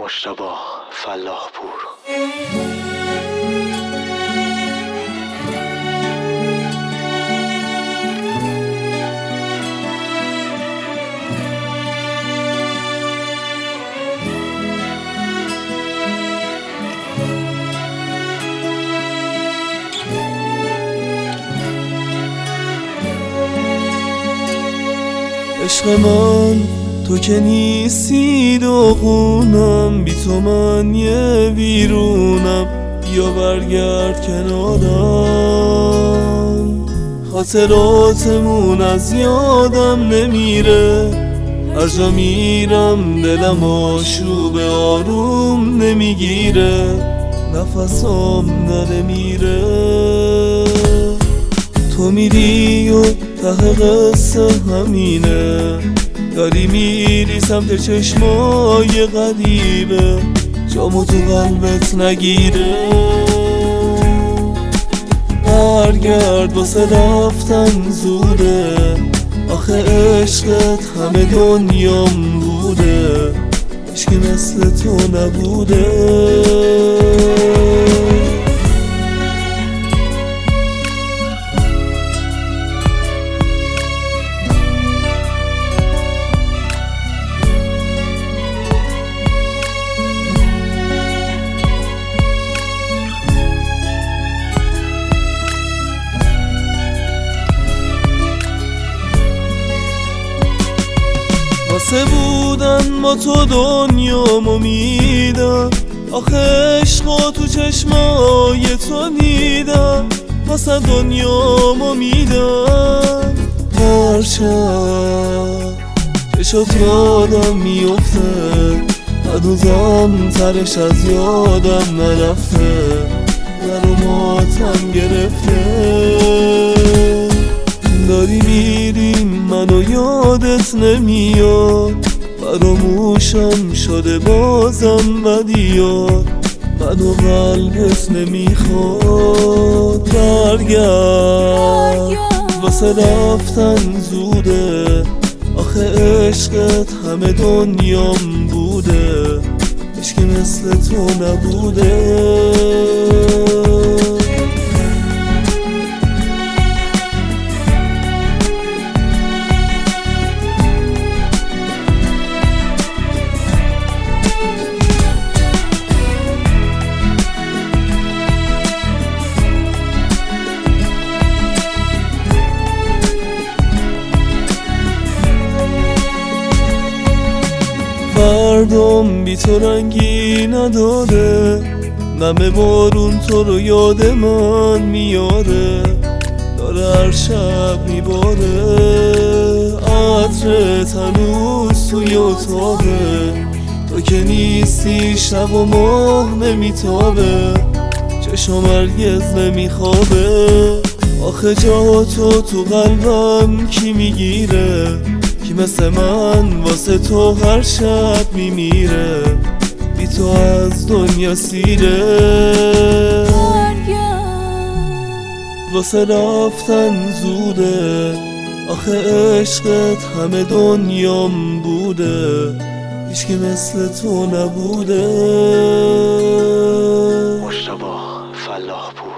مجتبی فلاح پور. عشق من تو که نیستی داغونم، بی تو من یه ویرونم، بیا برگرد کنارم. خاطراتمون از یادم نمیره، هر جا میرم دلم آشوب آروم نمیگیره، نفسم نره میره. تو میری و ته قصه همینه، داری میری سمت چشمای غریبه، جامو تو قلبت نگیره. برگرد واسه رفتن زوده، آخه عشقت همه دنیام بوده، هیچکی مثل تو نبوده. واسه بودن با تو دنیامو میدم، آخه عشقا تو چشمای تو دیدم، واسه دنیامو میدم. هر شب چشات یادم میفته، هنوزم ترش از یادم نرفته، در و ماتم گرفته. داری میریم منو یادت نمیاد، فراموشم شده بازم بدیاد، منو قلبت نمیخواد. برگرد واسه رفتن زوده، آخه عشقت همه دنیام بوده، هیچکی مثل تو نبوده. فردام بی تو رنگی نداره، نم بارون تو رو یاد من میاره، داره هر شب میباره. عطرت هنوز توی اتاقه، تو که نیستی شب و ماه نمیتابه، چشم هرگز نمیخوابه. آخه جا تو قلبم کی میگیره، کی مثل من واسه تو هر شب میمیره، بی تو از دنیا سیره. واسه رفتن زوده، آخه عشقت همه دنیام بوده، هیچکی مثل تو نبوده. مجتبی فلاح پور.